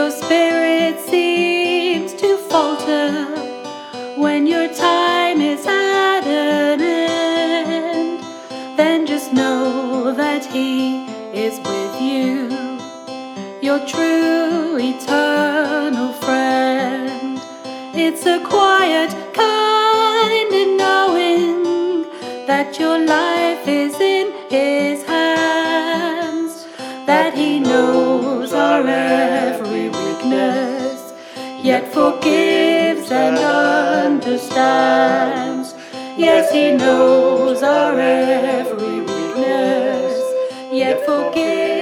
your spirit seems to falter when your time is at an end, then just know that He is with you, your true eternal friend. It's a quiet kind of knowing that your life is in His hands, that He knows our every weakness, yet forgives and understands. Yes, He knows our every weakness, yet forgives